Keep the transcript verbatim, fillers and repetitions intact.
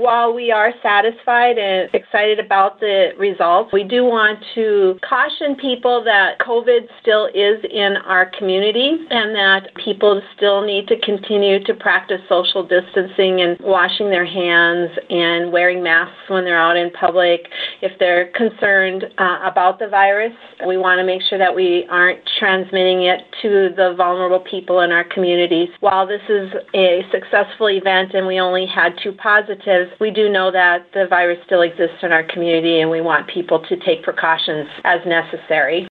While we are satisfied and excited about the results, we do want to caution people that COVID still is in our community and that people still need to continue to practice social distancing and washing their hands and wearing masks when they're out in public. If they're concerned uh, about the virus, we want to make sure that we aren't transmitting it to the vulnerable people in our communities. While this is a successful event and we only had two positives, we do know that the virus still exists in our community and we want people to take precautions as necessary.